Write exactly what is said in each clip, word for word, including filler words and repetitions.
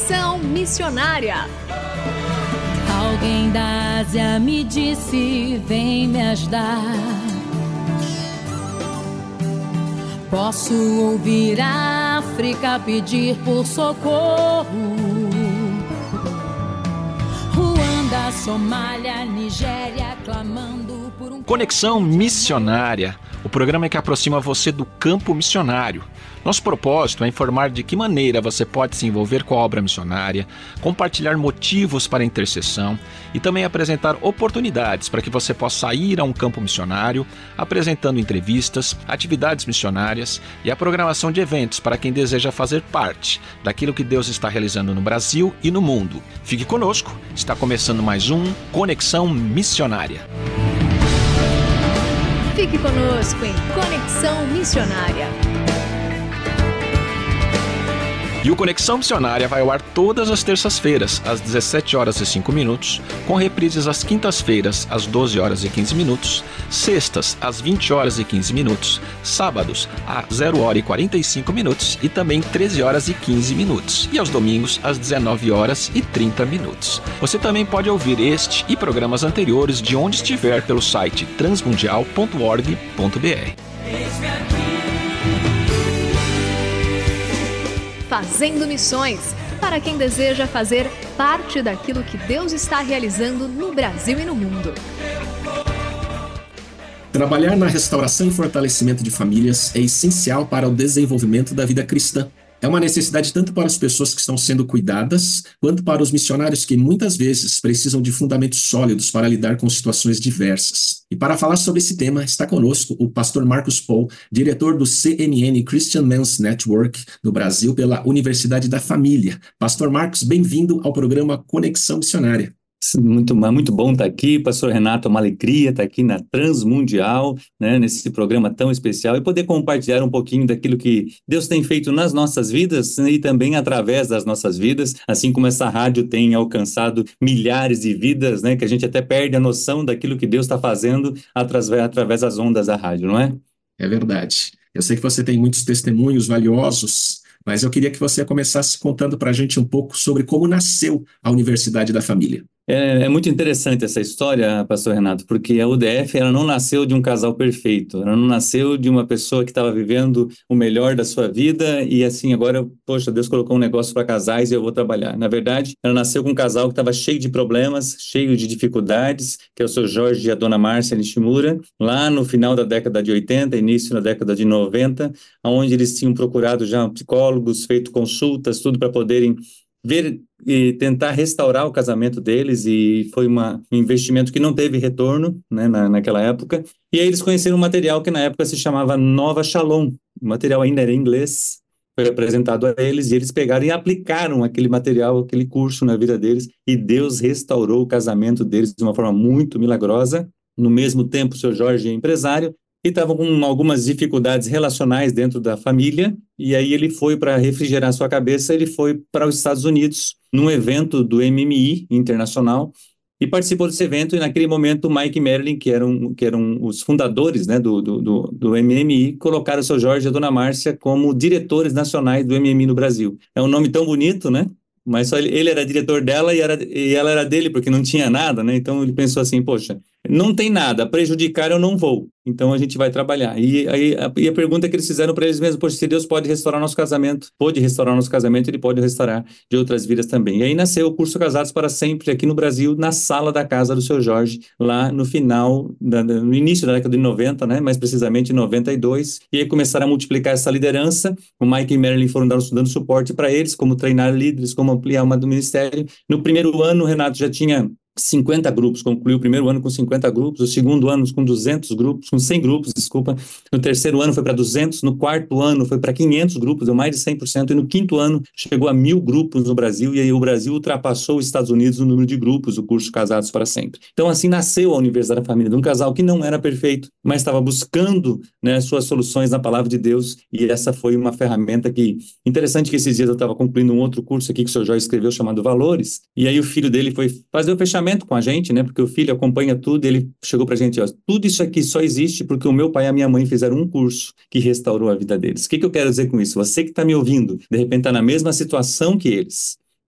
Conexão Missionária. Alguém da Ásia me disse, vem me ajudar. Posso ouvir a África pedir por socorro. Ruanda, Somália, Nigéria, clamando por um... Conexão Missionária, o programa que aproxima você do campo missionário. Nosso propósito é informar de que maneira você pode se envolver com a obra missionária, compartilhar motivos para a intercessão e também apresentar oportunidades para que você possa ir a um campo missionário, apresentando entrevistas, atividades missionárias e a programação de eventos para quem deseja fazer parte daquilo que Deus está realizando no Brasil e no mundo. Fique conosco, está começando mais um Conexão Missionária. Fique conosco em Conexão Missionária. E o Conexão Missionária vai ao ar todas as terças-feiras, às dezessete horas e cinco minutos, com reprises às quintas-feiras, às doze horas e quinze minutos, sextas, às vinte horas e quinze minutos, sábados, às zero hora e quarenta e cinco minutos e também treze horas e quinze minutos, e aos domingos, às dezenove horas e trinta minutos. Você também pode ouvir este e programas anteriores de onde estiver pelo site transmundial ponto org ponto br. Fazendo Missões, para quem deseja fazer parte daquilo que Deus está realizando no Brasil e no mundo. Trabalhar na restauração e fortalecimento de famílias é essencial para o desenvolvimento da vida cristã. É uma necessidade tanto para as pessoas que estão sendo cuidadas, quanto para os missionários que muitas vezes precisam de fundamentos sólidos para lidar com situações diversas. E para falar sobre esse tema, está conosco o pastor Marcos Paul, diretor do C N N Christian Men's Network no Brasil pela Universidade da Família. Pastor Marcos, bem-vindo ao programa Conexão Missionária. Muito, muito bom estar aqui, pastor Renato, é uma alegria estar aqui na Transmundial, né, nesse programa tão especial e poder compartilhar um pouquinho daquilo que Deus tem feito nas nossas vidas, né, e também através das nossas vidas, assim como essa rádio tem alcançado milhares de vidas, né, que a gente até perde a noção daquilo que Deus está fazendo através, através das ondas da rádio, não é? É verdade. Eu sei que você tem muitos testemunhos valiosos, mas eu queria que você começasse contando para a gente um pouco sobre como nasceu a Universidade da Família. É, é muito interessante essa história, pastor Renato, porque a U D F ela não nasceu de um casal perfeito, ela não nasceu de uma pessoa que estava vivendo o melhor da sua vida e assim, agora, poxa, Deus colocou um negócio para casais e eu vou trabalhar. Na verdade, ela nasceu com um casal que estava cheio de problemas, cheio de dificuldades, que é o seu Jorge e a dona Márcia Nishimura, lá no final da década de oitenta, início na década de noventa, onde eles tinham procurado já psicólogos, feito consultas, tudo para poderem ver e tentar restaurar o casamento deles, e foi uma, um investimento que não teve retorno, né, na, naquela época. E aí eles conheceram um material que na época se chamava Nova Shalom. O material ainda era em inglês, foi apresentado a eles e eles pegaram e aplicaram aquele material, aquele curso na vida deles, e Deus restaurou o casamento deles de uma forma muito milagrosa. No mesmo tempo, o seu Jorge é empresário e estava com algumas dificuldades relacionais dentro da família, e aí ele foi, para refrigerar sua cabeça, ele foi para os Estados Unidos, num evento do M M I Internacional, e participou desse evento, e naquele momento o Mike e Marilyn, que eram, que eram os fundadores, né, do, do, do, do M M I, colocaram o seu Jorge e a dona Márcia como diretores nacionais do M M I no Brasil. É um nome tão bonito, né? Mas só ele, ele era diretor dela e, era, e ela era dele, porque não tinha nada, né? Então ele pensou assim, poxa, não tem nada, prejudicar eu não vou, então a gente vai trabalhar. E, aí, a, e a pergunta que eles fizeram para eles mesmos, poxa, se Deus pode restaurar nosso casamento, pode restaurar nosso casamento, Ele pode restaurar de outras vidas também. E aí nasceu o curso Casados para Sempre aqui no Brasil, na sala da casa do seu Jorge, lá no final, da, no início da década de noventa, né? Mais precisamente em noventa e dois, e aí começaram a multiplicar essa liderança. O Mike e Marilyn foram dando, dando suporte para eles, como treinar líderes, como ampliar uma do ministério. No primeiro ano, o Renato já tinha cinquenta grupos, concluiu o primeiro ano com cinquenta grupos, o segundo ano com duzentos grupos, com cem grupos, desculpa, no terceiro ano foi para duzentos, no quarto ano foi para quinhentos grupos, deu mais de cem por cento, e no quinto ano chegou a mil grupos no Brasil, e aí o Brasil ultrapassou os Estados Unidos no número de grupos, o curso Casados para Sempre. Então assim nasceu a Universidade da Família, de um casal que não era perfeito, mas estava buscando, né, suas soluções na Palavra de Deus, e essa foi uma ferramenta que, interessante que esses dias eu estava concluindo um outro curso aqui que o senhor Jorge escreveu, chamado Valores, e aí o filho dele foi fazer o fechamento com a gente, né? Porque o filho acompanha tudo, ele chegou pra gente, ó, tudo isso aqui só existe porque o meu pai e a minha mãe fizeram um curso que restaurou a vida deles. O que que eu quero dizer com isso? Você que está me ouvindo, de repente está na mesma situação que eles,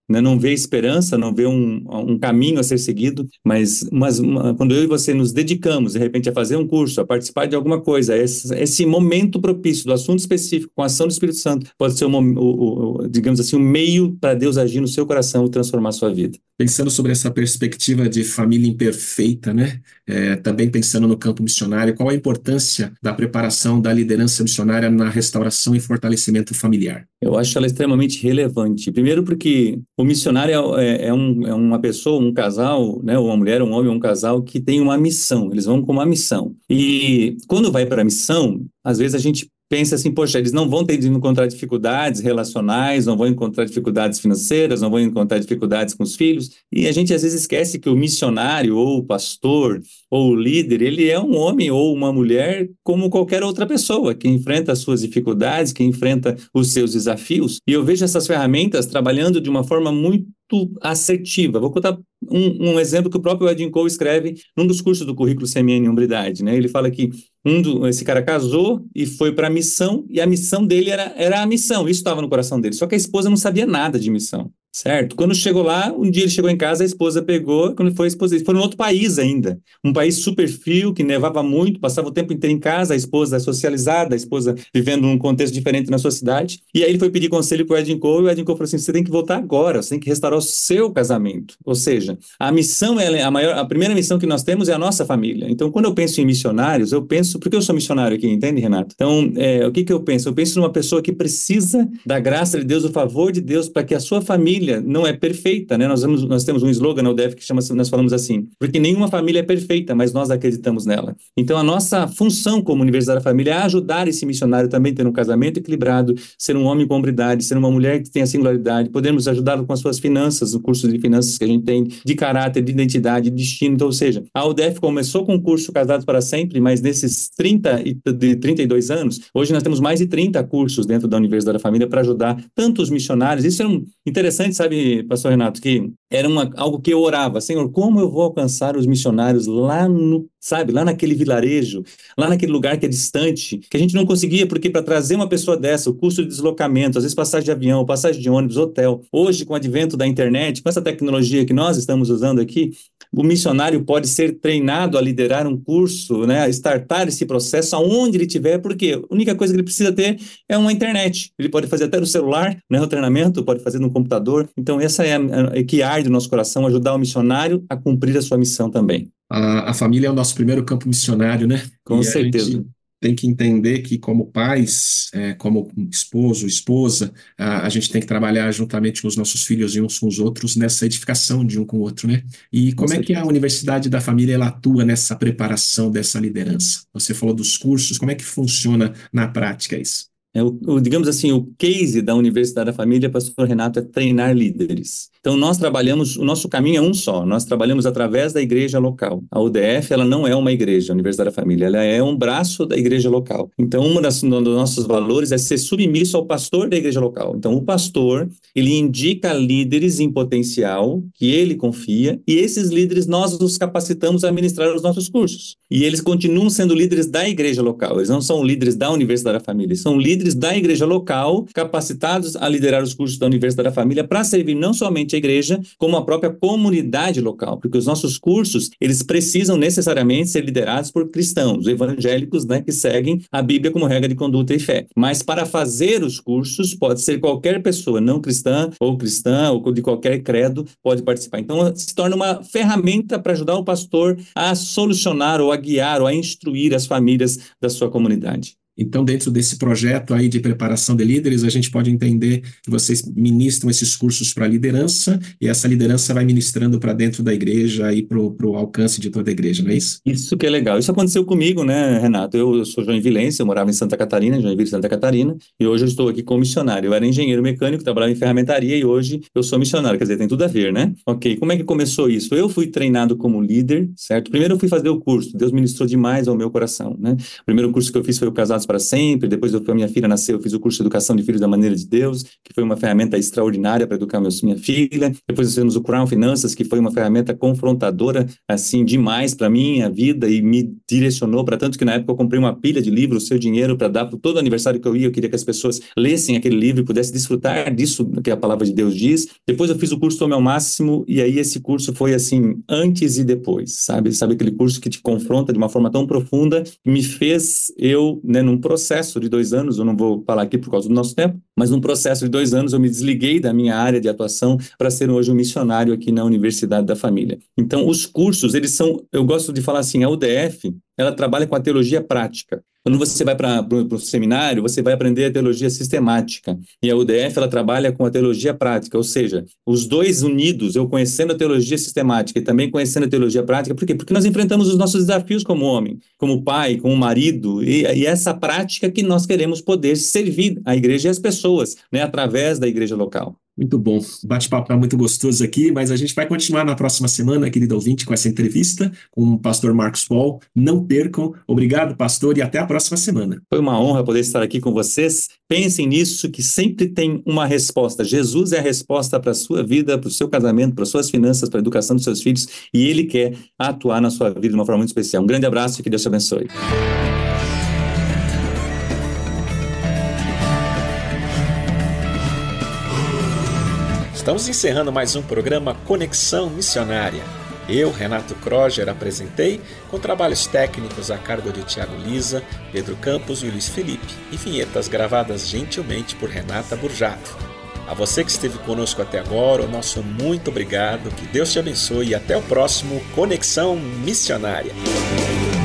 né? Não vê esperança, não vê um, um caminho a ser seguido, mas, mas uma, quando eu e você nos dedicamos, de repente, a fazer um curso, a participar de alguma coisa, esse, esse momento propício do assunto específico, com a ação do Espírito Santo, pode ser, um, o, o, digamos assim, um meio para Deus agir no seu coração e transformar a sua vida. Pensando sobre essa perspectiva de família imperfeita, né? É, também pensando no campo missionário, qual a importância da preparação da liderança missionária na restauração e fortalecimento familiar? Eu acho ela extremamente relevante. Primeiro porque o missionário é, é, um, é uma pessoa, um casal, né? Uma mulher, um homem, um casal que tem uma missão. Eles vão com uma missão. E quando vai para a missão, às vezes a gente pensa assim, poxa, eles não vão ter de encontrar dificuldades relacionais, não vão encontrar dificuldades financeiras, não vão encontrar dificuldades com os filhos, e a gente às vezes esquece que o missionário, ou o pastor, ou o líder, ele é um homem ou uma mulher como qualquer outra pessoa, que enfrenta as suas dificuldades, que enfrenta os seus desafios, e eu vejo essas ferramentas trabalhando de uma forma muito assertiva. Vou contar um, um exemplo que o próprio Edwin Cole escreve num dos cursos do currículo C M N Hombridade, né? Ele fala que um do, esse cara casou e foi para a missão, e a missão dele era, era a missão, isso estava no coração dele, só que a esposa não sabia nada de missão. Certo? Quando chegou lá, um dia ele chegou em casa, a esposa pegou, quando foi a esposa, ele foi em outro país ainda, um país super frio, que nevava muito, passava o tempo inteiro em casa, a esposa socializada, a esposa vivendo num contexto diferente na sua cidade, e aí ele foi pedir conselho para o Edwin Cole, e o Edwin Cole falou assim, você tem que voltar agora, você tem que restaurar o seu casamento, ou seja, a missão, ela é a, maior, a primeira missão que nós temos é a nossa família. Então, quando eu penso em missionários, eu penso, porque eu sou missionário aqui, entende, Renato? Então, é, o que que eu penso? Eu penso numa pessoa que precisa da graça de Deus, do favor de Deus, para que a sua família não é perfeita, né? Nós, vamos, nós temos um slogan na U D E F que chama, nós falamos assim, porque nenhuma família é perfeita, mas nós acreditamos nela. Então, a nossa função como Universidade da Família é ajudar esse missionário também a ter um casamento equilibrado, ser um homem com hombridade, ser uma mulher que tenha singularidade, podemos ajudá-lo com as suas finanças, o curso de finanças que a gente tem, de caráter, de identidade, de destino. Então, ou seja, a U D E F começou com o curso Casados para Sempre, mas nesses trinta, de trinta e dois anos, hoje nós temos mais de trinta cursos dentro da Universidade da Família para ajudar tanto os missionários. Isso é um interessante, sabe, pastor Renato, que era uma, algo que eu orava, Senhor, como eu vou alcançar os missionários lá no, sabe, lá naquele vilarejo, lá naquele lugar que é distante, que a gente não conseguia, porque para trazer uma pessoa dessa, o custo de deslocamento, às vezes passagem de avião, passagem de ônibus, hotel, hoje com o advento da internet, com essa tecnologia que nós estamos usando aqui, o missionário pode ser treinado a liderar um curso, né, a startar esse processo aonde ele estiver, porque a única coisa que ele precisa ter é uma internet. Ele pode fazer até no celular, né, o treinamento, pode fazer no computador. Então, essa é a, a que arde o nosso coração, ajudar o missionário a cumprir a sua missão também. A, a família é o nosso primeiro campo missionário, né? Com e certeza. A gente tem que entender que, como pais, é, como esposo, esposa, a, a gente tem que trabalhar juntamente com os nossos filhos e uns com os outros nessa edificação de um com o outro, né? E como Com é certeza. que a Universidade da Família ela atua nessa preparação dessa liderança? Você falou dos cursos, como é que funciona na prática isso? É o, o, digamos assim, o case da Universidade da Família, pastor Renato, é treinar líderes. Então, nós trabalhamos, o nosso caminho é um só, nós trabalhamos através da igreja local. A U D E F, ela não é uma igreja, a Universidade da Família, ela é um braço da igreja local. Então, um das, um dos nossos valores é ser submisso ao pastor da igreja local. Então, o pastor, ele indica líderes em potencial, que ele confia, e esses líderes nós os capacitamos a ministrar os nossos cursos. E eles continuam sendo líderes da igreja local, eles não são líderes da Universidade da Família, eles são líderes da igreja local, capacitados a liderar os cursos da Universidade da Família para servir não somente a igreja, como a própria comunidade local, porque os nossos cursos, eles precisam necessariamente ser liderados por cristãos, evangélicos, né, que seguem a Bíblia como regra de conduta e fé. Mas para fazer os cursos, pode ser qualquer pessoa, não cristã ou cristã, ou de qualquer credo, pode participar. Então, se torna uma ferramenta para ajudar o pastor a solucionar, ou a guiar, ou a instruir as famílias da sua comunidade. Então, dentro desse projeto aí de preparação de líderes, a gente pode entender que vocês ministram esses cursos para liderança e essa liderança vai ministrando para dentro da igreja e para o alcance de toda a igreja, não é isso? Isso que é legal. Isso aconteceu comigo, né, Renato? Eu, eu sou joinvilense, eu morava em Santa Catarina, Joinville, Santa Catarina, e hoje eu estou aqui como missionário. Eu era engenheiro mecânico, trabalhava em ferramentaria e hoje eu sou missionário, quer dizer, tem tudo a ver, né? Ok, como é que começou isso? Eu fui treinado como líder, certo? Primeiro eu fui fazer o curso, Deus ministrou demais ao meu coração, né? O primeiro curso que eu fiz foi o Casados Salvados para Sempre. Depois a minha filha nasceu, eu fiz o curso de Educação de Filhos da Maneira de Deus, que foi uma ferramenta extraordinária para educar meus, minha filha. Depois nós fizemos o Crown Finanças, que foi uma ferramenta confrontadora, assim, demais para mim, a vida, e me direcionou para tanto que na época eu comprei uma pilha de livros, o Seu Dinheiro, para dar para todo aniversário que eu ia. Eu queria que as pessoas lessem aquele livro e pudessem desfrutar disso que a palavra de Deus diz. Depois eu fiz o curso Tome ao Máximo, e aí esse curso foi assim, antes e depois, sabe? Sabe aquele curso que te confronta de uma forma tão profunda, me fez eu, né, num processo de dois anos, eu não vou falar aqui por causa do nosso tempo, mas num processo de dois anos eu me desliguei da minha área de atuação para ser hoje um missionário aqui na Universidade da Família. Então, os cursos, eles são, eu gosto de falar assim, a U D F, ela trabalha com a teologia prática. Quando você vai para o seminário, você vai aprender a teologia sistemática. E a U D F, ela trabalha com a teologia prática, ou seja, os dois unidos, eu conhecendo a teologia sistemática e também conhecendo a teologia prática. Por quê? Porque nós enfrentamos os nossos desafios como homem, como pai, como marido, e, e essa prática que nós queremos poder servir a igreja e as pessoas, né, através da igreja local. Muito bom. O bate-papo está muito gostoso aqui, mas a gente vai continuar na próxima semana, querido ouvinte, com essa entrevista com o pastor Marcos Paul. Não percam. Obrigado, pastor, e até a próxima semana. Foi uma honra poder estar aqui com vocês. Pensem nisso, que sempre tem uma resposta. Jesus é a resposta para a sua vida, para o seu casamento, para as suas finanças, para a educação dos seus filhos, e Ele quer atuar na sua vida de uma forma muito especial. Um grande abraço e que Deus te abençoe. Estamos encerrando mais um programa Conexão Missionária. Eu, Renato Kroger, apresentei, com trabalhos técnicos a cargo de Tiago Lisa, Pedro Campos e Luiz Felipe, e vinhetas gravadas gentilmente por Renata Burjato. A você que esteve conosco até agora, o nosso muito obrigado, que Deus te abençoe e até o próximo Conexão Missionária.